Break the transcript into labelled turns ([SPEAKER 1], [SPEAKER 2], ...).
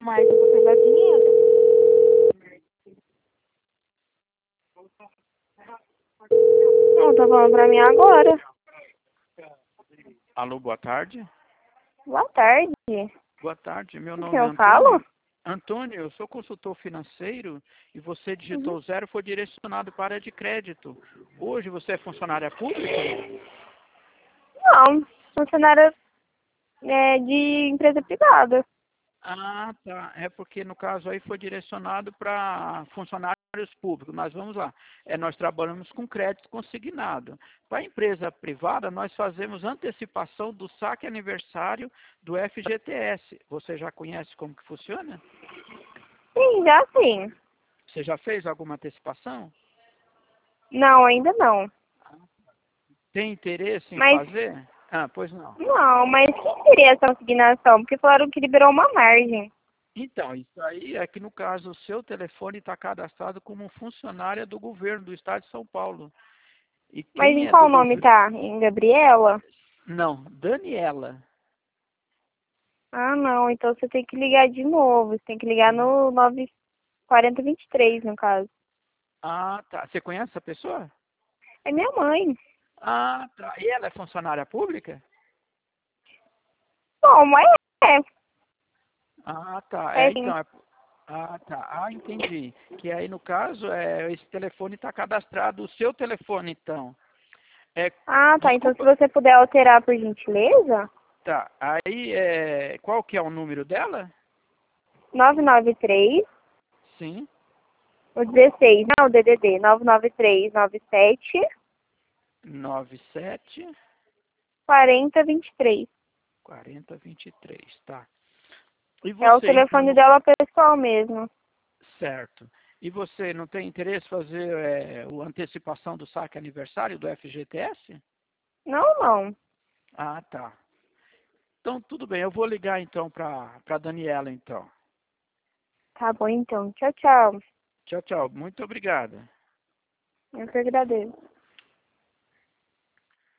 [SPEAKER 1] Mas eu vou pegar dinheiro. Não, tá falando pra mim agora.
[SPEAKER 2] Alô, boa tarde.
[SPEAKER 1] Boa tarde.
[SPEAKER 2] Boa tarde, meu
[SPEAKER 1] Com quem
[SPEAKER 2] nome é
[SPEAKER 1] eu falo?
[SPEAKER 2] Antônio. Antônio, eu sou consultor financeiro e você
[SPEAKER 1] Uhum.
[SPEAKER 2] digitou zero, foi direcionado para a área de crédito. Hoje você é funcionária pública?
[SPEAKER 1] Não, funcionária de empresa privada.
[SPEAKER 2] Ah, tá. É porque no caso aí foi direcionado para funcionários públicos. Mas vamos lá. Nós trabalhamos com crédito consignado. Para a empresa privada, nós fazemos antecipação do saque aniversário do FGTS. Você já conhece como que funciona?
[SPEAKER 1] Sim, já sim.
[SPEAKER 2] Você já fez alguma antecipação?
[SPEAKER 1] Não, ainda não.
[SPEAKER 2] Tem interesse em
[SPEAKER 1] Mas,
[SPEAKER 2] fazer? Ah, pois não.
[SPEAKER 1] não, mas o que seria essa consignação? Porque falaram que liberou uma margem.
[SPEAKER 2] Então, isso aí é que no caso o seu telefone está cadastrado como funcionária do governo do estado de São Paulo. E
[SPEAKER 1] Mas
[SPEAKER 2] quem
[SPEAKER 1] em
[SPEAKER 2] é do
[SPEAKER 1] qual nome
[SPEAKER 2] governo?
[SPEAKER 1] tá? Em Gabriela?
[SPEAKER 2] Não, Daniela.
[SPEAKER 1] Ah, não. Então você tem que ligar de novo. Você tem que ligar no 94023, no caso.
[SPEAKER 2] Ah, tá. Você conhece essa pessoa?
[SPEAKER 1] É minha mãe.
[SPEAKER 2] Ah, tá. E ela é funcionária pública?
[SPEAKER 1] Bom, mas
[SPEAKER 2] Ah, tá.
[SPEAKER 1] é sim.
[SPEAKER 2] Então, ah, tá. Ah, entendi. Que aí no caso esse telefone está cadastrado, o seu telefone então.
[SPEAKER 1] Ah, tá. Então se
[SPEAKER 2] Desculpa.
[SPEAKER 1] você puder alterar por gentileza,
[SPEAKER 2] Tá. Aí qual que é o número dela?
[SPEAKER 1] 993,
[SPEAKER 2] Sim.
[SPEAKER 1] o 16, não, o DDD, 99397
[SPEAKER 2] 97
[SPEAKER 1] 4023.
[SPEAKER 2] 4023, tá. E
[SPEAKER 1] É o
[SPEAKER 2] você, então,
[SPEAKER 1] telefone dela pessoal mesmo.
[SPEAKER 2] certo. E você não tem interesse em fazer a antecipação do saque aniversário do FGTS?
[SPEAKER 1] Não, não.
[SPEAKER 2] Ah, tá. Então, tudo bem. Eu vou ligar, então, para Daniela, então.
[SPEAKER 1] Tá bom, então. Tchau, tchau.
[SPEAKER 2] Tchau, tchau. Muito obrigado.
[SPEAKER 1] Eu que agradeço.